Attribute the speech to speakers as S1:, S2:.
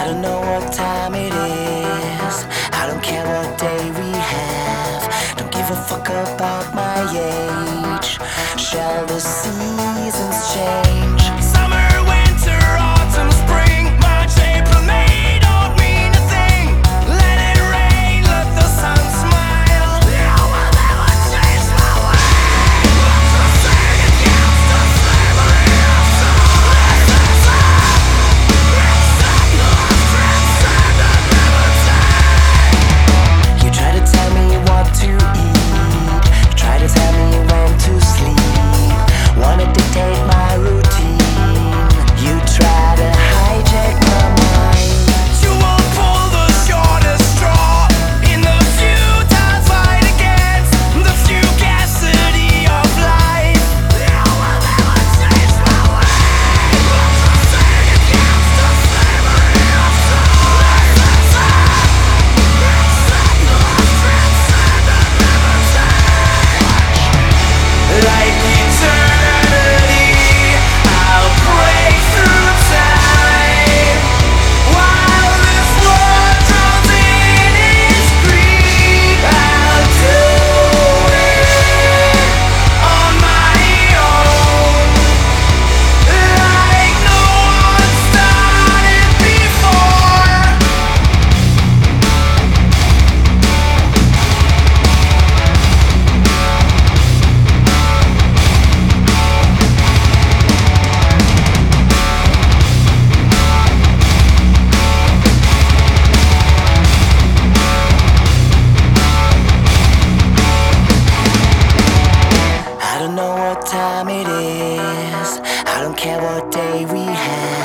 S1: I don't know what time it is. I don't care what day we have. Don't give a fuck about my age. Shall the seasons change? Summer, winter, autumn, spring, March, April, May don't mean a thing. Let it rain, let the sun smile. You will never change my way. So sing against the slavery of you try to tell me what to eat. You try to tell me when to sleep. Wanna dictate my routine. You try to hijack my mind. You won't pull the shortest straw in the futile fight against the fugacity of life. You will never change my way. Sing against the slavery of like eternity, I'll break through time while this world drowns in its greed. I'll do it on my own, like no one started before. I don't know what time it is. I don't care what day we have.